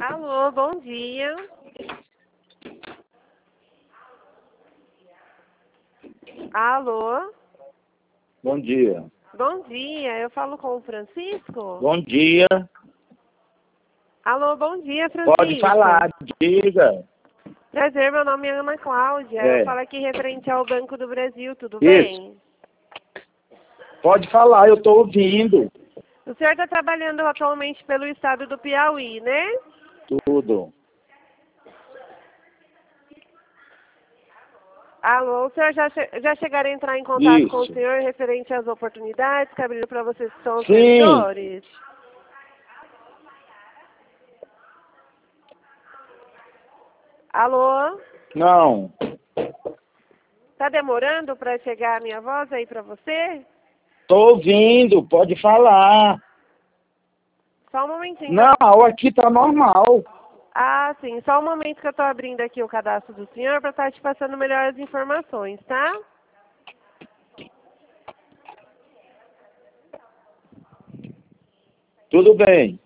Alô, bom dia. Alô? Bom dia. Bom dia, eu falo com o Francisco? Bom dia. Alô, bom dia, Francisco. Pode falar, diga. Prazer, meu nome é Ana Cláudia. Eu falo aqui referente ao Banco do Brasil, tudo bem? Pode falar, eu estou ouvindo. O senhor está trabalhando atualmente pelo estado do Piauí, né? Tudo. Alô, o senhor já chegaram a entrar em contato com o Isso. senhor referente às oportunidades que abriram para vocês que são os Sim. vendedores? Alô? Não. Tá demorando para chegar a minha voz aí para você? Estou ouvindo, pode falar. Só um momentinho. Não, aqui está normal. Ah, sim. Só um momento que eu estou abrindo aqui o cadastro do senhor para estar te passando melhor as informações, tá? Tudo bem.